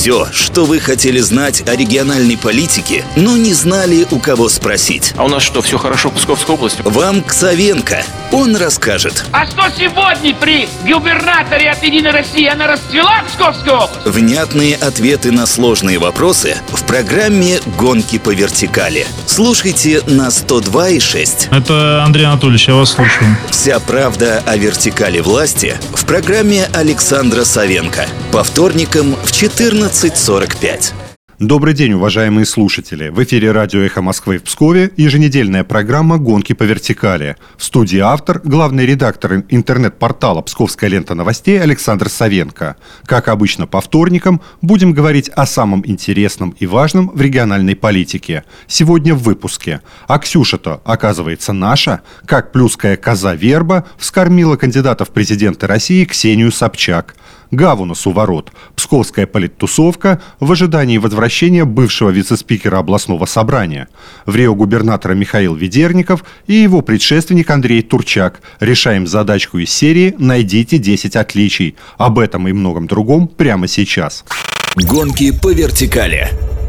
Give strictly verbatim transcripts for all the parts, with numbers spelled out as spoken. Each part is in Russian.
Все, что вы хотели знать о региональной политике, но не знали, у кого спросить. А у нас что, все хорошо в Псковской области? Вам Ксавенко. Он расскажет. А что сегодня при губернаторе от «Единой России» она расцвела Псковская область? Внятные ответы на сложные вопросы в программе «Гонки по вертикали». Слушайте на сто два и шесть. Это Андрей Анатольевич, я вас слушаю. Вся правда о вертикали власти в программе Александра Савенко. По вторникам в четырнадцать сорок пять. Добрый день, уважаемые слушатели! В эфире радио «Эхо Москвы» в Пскове еженедельная программа «Гонки по вертикали». В студии автор, главный редактор интернет-портала «Псковская лента новостей» Александр Савенко. Как обычно по вторникам будем говорить о самом интересном и важном в региональной политике. Сегодня в выпуске. А Ксюша-то, оказывается, наша, как плюская коза-верба, вскормила кандидата в президенты России Ксению Собчак. Гавунас у ворот. Псковская политтусовка в ожидании возвращения бывшего вице-спикера областного собрания. В Рио губернатора Михаил Ведерников и его предшественник Андрей Турчак. Решаем задачку из серии «Найдите десять отличий». Об этом и многом другом прямо сейчас. Гонки по вертикали.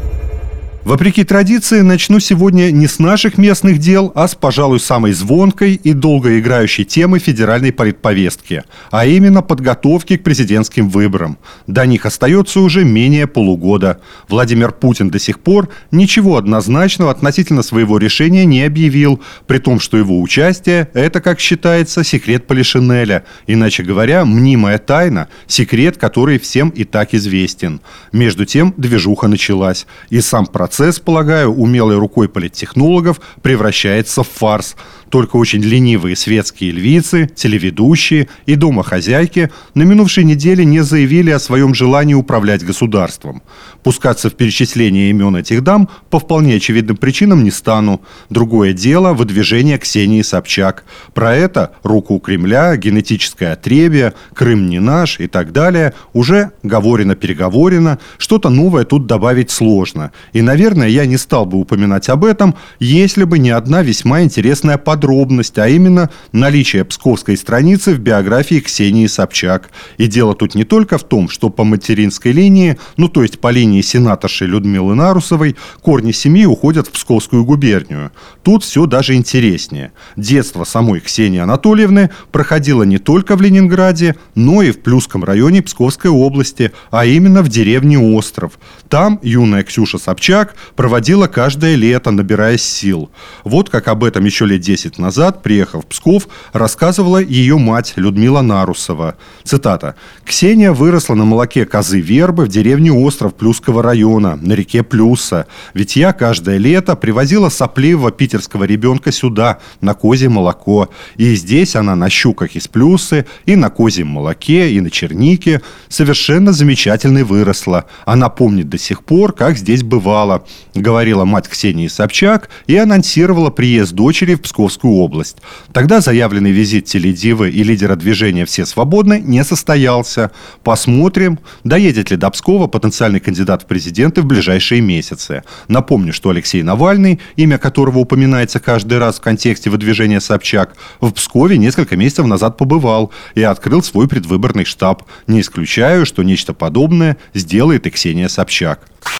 Вопреки традиции, начну сегодня не с наших местных дел, а с, пожалуй, самой звонкой и долго играющей темы федеральной политповестки, а именно подготовки к президентским выборам. До них остается уже менее полугода. Владимир Путин до сих пор ничего однозначного относительно своего решения не объявил, при том, что его участие – это, как считается, секрет Полишинеля, иначе говоря, мнимая тайна, секрет, который всем и так известен. Между тем движуха началась, и сам процесс Процесс, полагаю, умелой рукой политтехнологов превращается в фарс. Только очень ленивые светские львицы, телеведущие и домохозяйки на минувшей неделе не заявили о своем желании управлять государством. Пускаться в перечисление имен этих дам по вполне очевидным причинам не стану. Другое дело – выдвижение Ксении Собчак. Про это руку у Кремля, генетическое отребье, Крым не наш и так далее уже говорено-переговорено. Что-то новое тут добавить сложно. И, наверное, я не стал бы упоминать об этом, если бы не одна весьма интересная подробность, а именно наличие псковской страницы в биографии Ксении Собчак. И дело тут не только в том, что по материнской линии, ну то есть по линии сенаторши Людмилы Нарусовой, корни семьи уходят в Псковскую губернию. Тут все даже интереснее. Детство самой Ксении Анатольевны проходило не только в Ленинграде, но и в Плюсском районе Псковской области, а именно в деревне Остров. Там юная Ксюша Собчак проводила каждое лето, набираясь сил. Вот как об этом еще лет десять назад, приехав в Псков, рассказывала ее мать Людмила Нарусова. Цитата. «Ксения выросла на молоке козы-вербы в деревне Остров Плюсского района, на реке Плюса. Ведь я каждое лето привозила сопливого питерского ребенка сюда, на козье молоко. И здесь она на щуках из Плюсы, и на козьем молоке, и на чернике совершенно замечательной выросла. Она помнит до сих пор, как здесь бывало», говорила мать Ксении Собчак и анонсировала приезд дочери в Псковскую область. Тогда заявленный визит теледивы и лидера движения «Все свободны» не состоялся. Посмотрим, доедет ли до Пскова потенциальный кандидат в президенты в ближайшие месяцы. Напомню, что Алексей Навальный, имя которого упоминается каждый раз в контексте выдвижения Собчак, в Пскове несколько месяцев назад побывал и открыл свой предвыборный штаб. Не исключаю, что нечто подобное сделает и Ксения Собчак.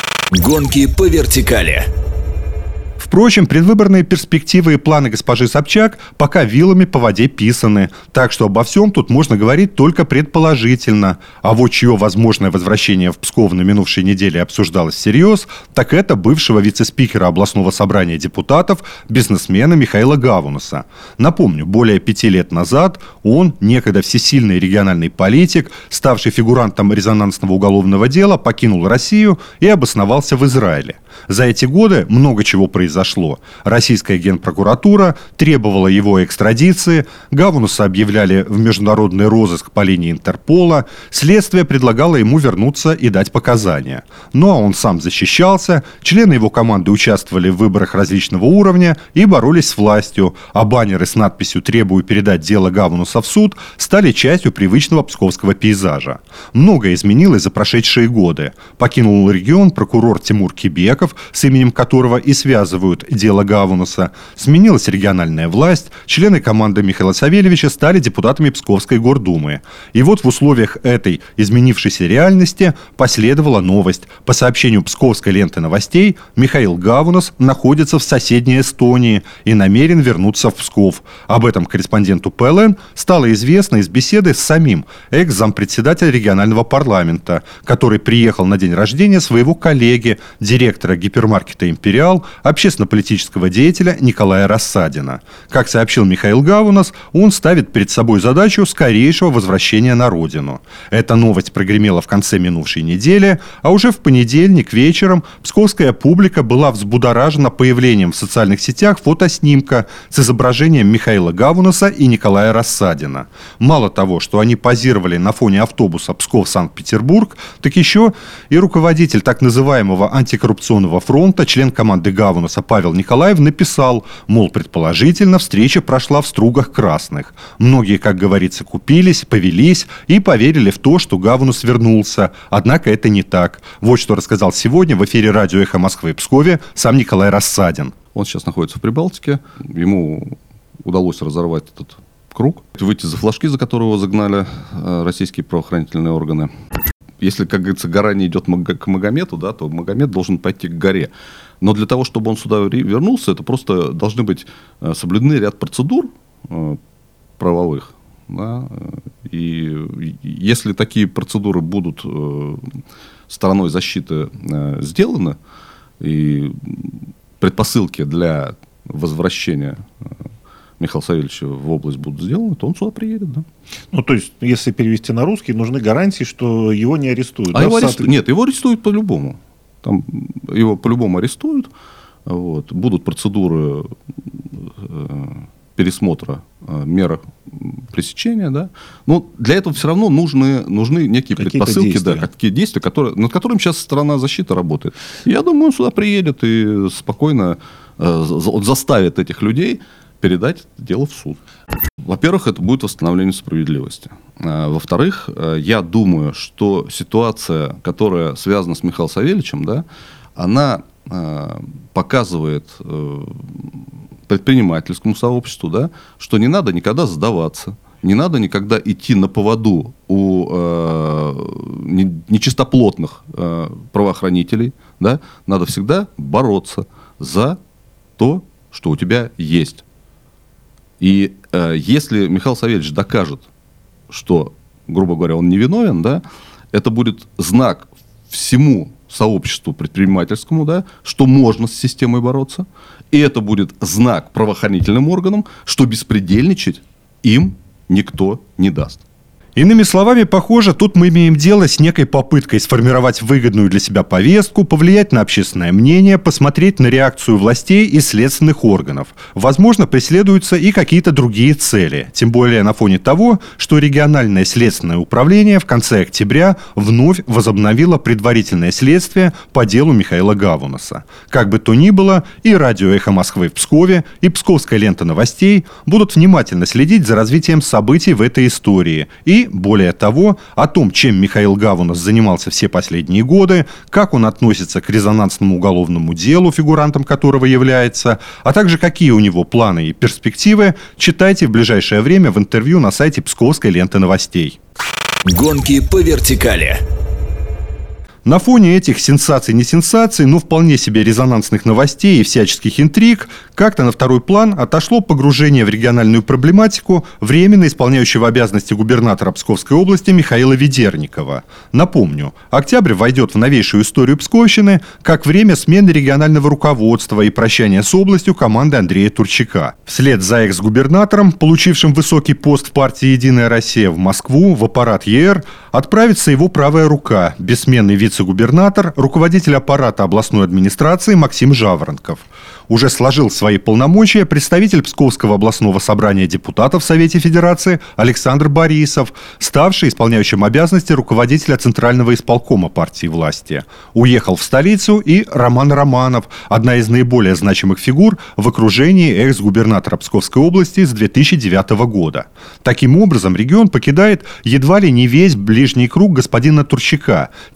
Гонки по вертикали. Впрочем, предвыборные перспективы и планы госпожи Собчак пока вилами по воде писаны, так что обо всем тут можно говорить только предположительно. А вот чье возможное возвращение в Псков на минувшей неделе обсуждалось всерьез, так это бывшего вице-спикера областного собрания депутатов, бизнесмена Михаила Гавунаса. Напомню, более пяти лет назад он, некогда всесильный региональный политик, ставший фигурантом резонансного уголовного дела, покинул Россию и обосновался в Израиле. За эти годы много чего произошло. Российская генпрокуратура требовала его экстрадиции, Гавунаса объявляли в международный розыск по линии Интерпола, следствие предлагало ему вернуться и дать показания. Ну а он сам защищался, члены его команды участвовали в выборах различного уровня и боролись с властью, а баннеры с надписью «Требую передать дело Гавунаса в суд» стали частью привычного псковского пейзажа. Многое изменилось за прошедшие годы. Покинул регион прокурор Тимур Кибеков, Жаворонков, с именем которого и связывают дело Гавунаса, сменилась региональная власть, члены команды Михаила Савельевича стали депутатами Псковской гордумы. И вот в условиях этой изменившейся реальности последовала новость. По сообщению Псковской ленты новостей, Михаил Гавунас находится в соседней Эстонии и намерен вернуться в Псков. Об этом корреспонденту Пэ Эл Эн стало известно из беседы с самим экс-зампредседателя регионального парламента, который приехал на день рождения своего коллеги, директора гипермаркета «Империал», общественно-политического деятеля Николая Рассадина. Как сообщил Михаил Гавунас, он ставит перед собой задачу скорейшего возвращения на родину. Эта новость прогремела в конце минувшей недели, а уже в понедельник вечером псковская публика была взбудоражена появлением в социальных сетях фотоснимка с изображением Михаила Гавунаса и Николая Рассадина. Мало того, что они позировали на фоне автобуса Псков-Санкт-Петербург, так еще и руководитель так называемого антикоррупционного фронта, член команды Гавунаса Павел Николаев написал, мол, предположительно, встреча прошла в стругах красных. Многие, как говорится, купились, повелись и поверили в то, что Гавунас вернулся. Однако это не так. Вот что рассказал сегодня в эфире радио «Эхо Москвы» в Пскове сам Николай Рассадин. Он сейчас находится в Прибалтике. Ему удалось разорвать этот круг, выйти за флажки, за которые его загнали российские правоохранительные органы. Если, как говорится, гора не идет к Магомету, да, то Магомед должен пойти к горе. Но для того, чтобы он сюда вернулся, это просто должны быть соблюдены ряд процедур правовых. Да, и если такие процедуры будут стороной защиты сделаны, и предпосылки для возвращения Михаила Савельевича в область будут сделаны, то он сюда приедет, да. Ну, то есть, если перевести на русский, нужны гарантии, что его не арестуют. А да, его аресту... аресту... Нет, его арестуют по-любому. Там его по-любому арестуют. Вот. Будут процедуры э, пересмотра э, мер пресечения, да. Но для этого все равно нужны, нужны некие Какие-то предпосылки, действия. да, какие действия, которые, над которыми сейчас сторона защиты работает. Я думаю, он сюда приедет и спокойно э, заставит этих людей передать дело в суд. Во-первых, это будет восстановление справедливости. Во-вторых, я думаю, что ситуация, которая связана с Михаилом Савельевичем, да, она показывает предпринимательскому сообществу, да, что не надо никогда сдаваться, не надо никогда идти на поводу у нечистоплотных правоохранителей, да, надо всегда бороться за то, что у тебя есть. И э, если Михаил Савельевич докажет, что, грубо говоря, он невиновен, да, это будет знак всему сообществу предпринимательскому, да, что можно с системой бороться. И это будет знак правоохранительным органам, что беспредельничать им никто не даст. Иными словами, похоже, тут мы имеем дело с некой попыткой сформировать выгодную для себя повестку, повлиять на общественное мнение, посмотреть на реакцию властей и следственных органов. Возможно, преследуются и какие-то другие цели. Тем более на фоне того, что региональное следственное управление в конце октября вновь возобновило предварительное следствие по делу Михаила Гавунаса. Как бы то ни было, и радио «Эхо Москвы» в Пскове, и Псковская лента новостей будут внимательно следить за развитием событий в этой истории и, более того, о том, чем Михаил Гавунас занимался все последние годы, как он относится к резонансному уголовному делу, фигурантом которого является, а также какие у него планы и перспективы, читайте в ближайшее время в интервью на сайте Псковской ленты новостей. Гонки по вертикали. На фоне этих сенсаций, не сенсаций, но вполне себе резонансных новостей и всяческих интриг, как-то на второй план отошло погружение в региональную проблематику временно исполняющего обязанности губернатора Псковской области Михаила Ведерникова. Напомню, октябрь войдет в новейшую историю Псковщины как время смены регионального руководства и прощания с областью команды Андрея Турчака. Вслед за экс-губернатором, получившим высокий пост в партии «Единая Россия» в Москву, в аппарат Е Р, отправится его правая рука, бессменный вице вице-губернатор, руководитель аппарата областной администрации Максим Жаворонков. Уже сложил свои полномочия представитель Псковского областного собрания депутатов в Совете Федерации Александр Борисов, ставший исполняющим обязанности руководителя Центрального исполкома партии власти. Уехал в столицу и Роман Романов, одна из наиболее значимых фигур в окружении экс-губернатора Псковской области с две тысячи девятого года. Таким образом, регион покидает едва ли не весь ближний круг господина Турчака. Те, кто на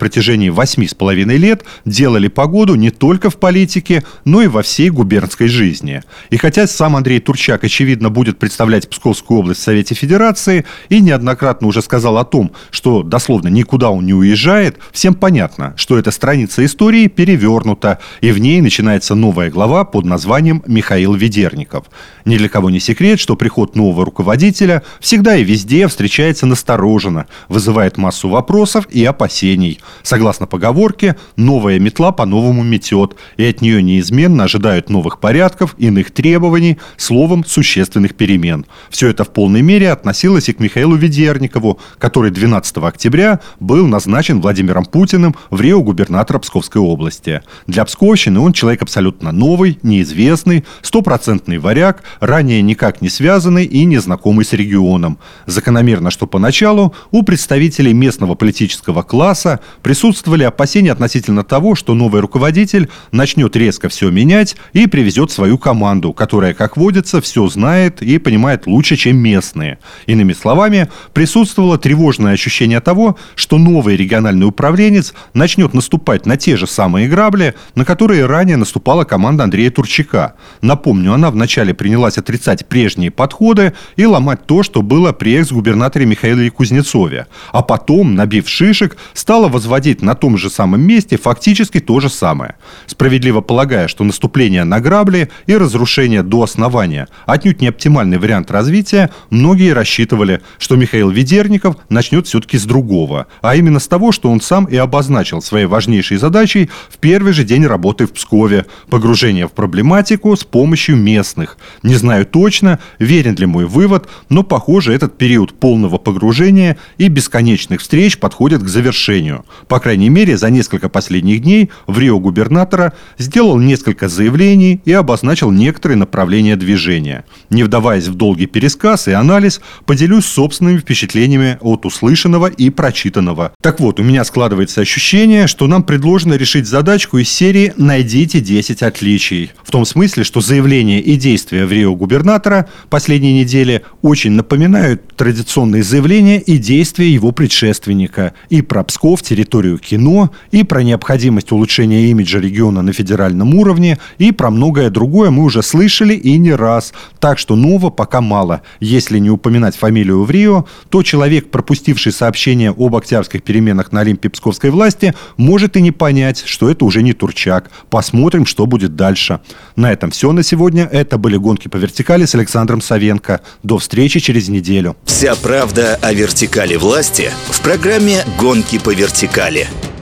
протяжении восьми с половиной лет делали погоду не только в политике, но и во всей губернской жизни. И хотя сам Андрей Турчак, очевидно, будет представлять Псковскую область в Совете Федерации и неоднократно уже сказал о том, что дословно никуда он не уезжает, всем понятно, что эта страница истории перевернута, и в ней начинается новая глава под названием «Михаил Ведерников». Ни для кого не секрет, что приход нового руководителя всегда и везде встречается настороженно, вызывает массу вопросов и опасений. Согласно поговорке, новая метла по-новому метет, и от нее неизменно ожидают новых порядков, иных требований, словом, существенных перемен. Все это в полной мере относилось и к Михаилу Ведерникову, который двенадцатого октября был назначен Владимиром Путиным в рио губернатора Псковской области. Для псковщины он человек абсолютно новый, неизвестный, стопроцентный варяг, ранее никак не связанный и не знакомый с регионом. Закономерно, что поначалу у представителей местного политического класса присутствовали опасения относительно того, что новый руководитель начнет резко все менять и привезет свою команду, которая, как водится, все знает и понимает лучше, чем местные. Иными словами, присутствовало тревожное ощущение того, что новый региональный управленец начнет наступать на те же самые грабли, на которые ранее наступала команда Андрея Турчака. Напомню, она вначале принялась отрицать прежние подходы и ломать то, что было при экс-губернаторе Михаиле Кузнецове. А потом, набив шишек, стала возводить на том же самом месте фактически то же самое. Справедливо полагая, что наступление на грабли и разрушение до основания отнюдь не оптимальный вариант развития, многие рассчитывали, что Михаил Ведерников начнет все-таки с другого, а именно с того, что он сам и обозначил своей важнейшей задачей в первый же день работы в Пскове – погружение в проблематику с помощью местных. Не знаю точно, верен ли мой вывод, но, похоже, этот период полного погружения и бесконечных встреч подходит к завершению. По крайней мере, за несколько последних дней в рио губернатора сделал несколько заявлений и обозначил некоторые направления движения. Не вдаваясь в долгий пересказ и анализ, поделюсь собственными впечатлениями от услышанного и прочитанного. Так вот, у меня складывается ощущение, что нам предложено решить задачку из серии «Найдите десять отличий». В том смысле, что заявления и действия в рио губернатора последней недели очень напоминают традиционные заявления и действия его предшественника. И про Псков, территорию кино, и про необходимость улучшения имиджа региона на федеральном уровне, и про многое другое мы уже слышали и не раз. Так что нового пока мало. Если не упоминать фамилию в рио, то человек, пропустивший сообщение об октябрьских переменах на Олимпе псковской власти, может и не понять, что это уже не Турчак. Посмотрим, что будет дальше. На этом все на сегодня. Это были «Гонки по вертикали» с Александром Савенко. До встречи через неделю. Вся правда о вертикали власти в программе «Гонки по вертикали».